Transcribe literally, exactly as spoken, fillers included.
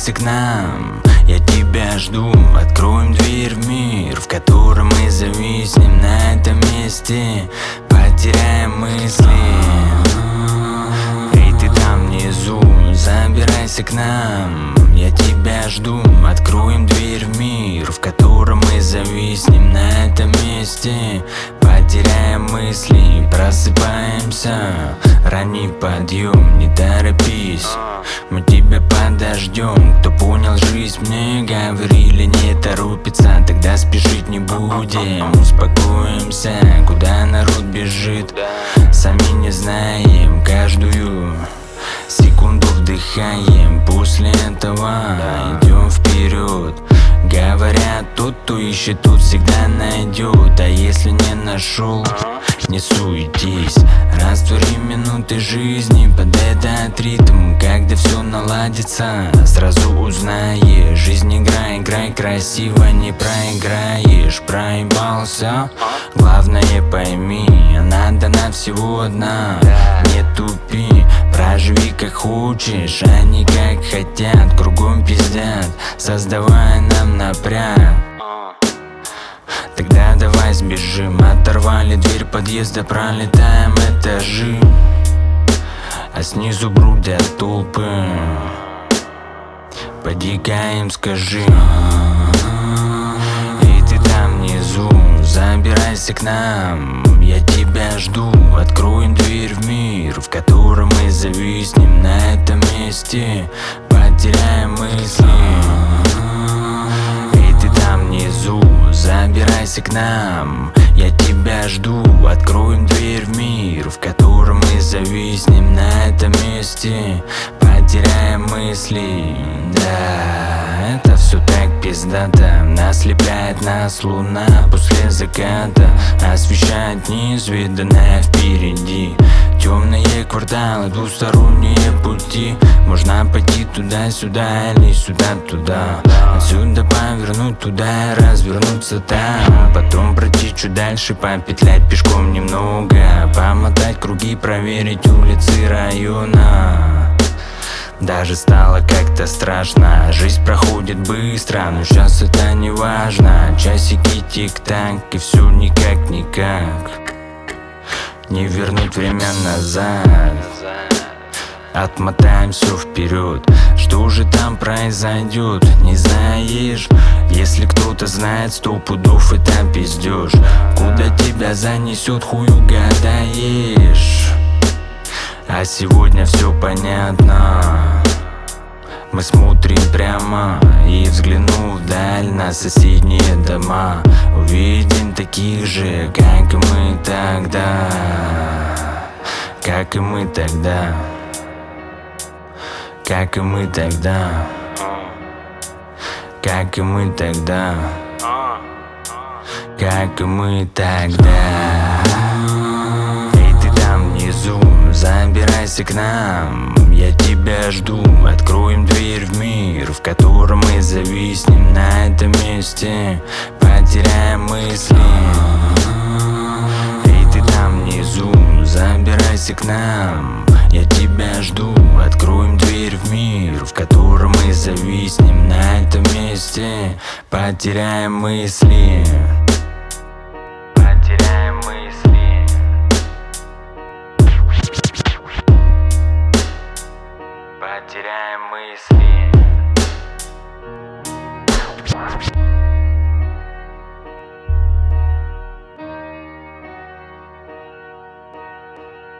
Забирайся к нам, я тебя жду. Откроем дверь в мир, в котором мы зависнем на этом месте, потеряем мысли. Эй, ты там внизу, забирайся к нам, я тебя жду. Откроем дверь в мир, в котором мы зависнем на этом месте, потеряем мысли. Просыпаемся, ранний подъем, не торопись, мы тебя подождем. Кто понял жизнь, мне говорили, не торопится, тогда спешить не будем. Успокоимся, куда народ бежит, сами не знаем, каждую секунду вдыхаем. После этого идем вперед. Говорят, тот, кто ищет, тот всегда найдет. А если не нашел, не суетись, раствори минуты жизни под этот ритм. Когда все наладится, сразу узнаешь. Жизнь игра, играй красиво, не проиграешь. Проебался, главное пойми, она дана всего одна. Не тупи, проживи как хочешь, а не как хотят. Кругом пиздят, создавая нам напряг. Тогда давай сбежим. Оторвали дверь подъезда, пролетаем этажи, а снизу бродят толпы. Поди-ка им скажи: эй, ты там внизу, забирайся к нам, я тебя жду. Откроем дверь в мир, в котором мы зависнем на этом месте, потеряем мысли. Эй, ты там внизу, забирайся к нам, я тебя жду. Откроем дверь в мир, в котором мы зависнем на этом месте, потеряем мысли. Да, это все так пиздато. Ослепляет нас луна после заката, освещает неизведанное впереди. Темные кварталы, двусторонние пути, можно пойти туда-сюда или сюда-туда. Отсюда повернуть туда и развернуться там, потом пройти чуть дальше, попетлять пешком немного, помотать круги, проверить улицы района. Даже стало как-то страшно, жизнь проходит быстро, но сейчас это не важно. Часики тик-так, и все никак-никак не вернуть время назад. Отмотаем все вперед, что же там произойдет, не знаешь. Если кто-то знает, сто пудов это пиздеж. Куда тебя занесет, хуй угадаешь. А сегодня все понятно. Мы смотрим прямо и, взглянув вдаль на соседние дома, увидим таких же, как и мы тогда. Как и мы тогда. Как и мы тогда. Как и мы тогда. Как и мы тогда. Эй, ты там внизу, забирайся к нам, я тебя жду. Откроем дверь в мир, в котором мы зависнем на этом месте, потеряем мысли. Эй, ты там внизу, забирайся к нам, я тебя жду. Откроем дверь в мир, в котором мы зависнем на этом месте, потеряем мысли.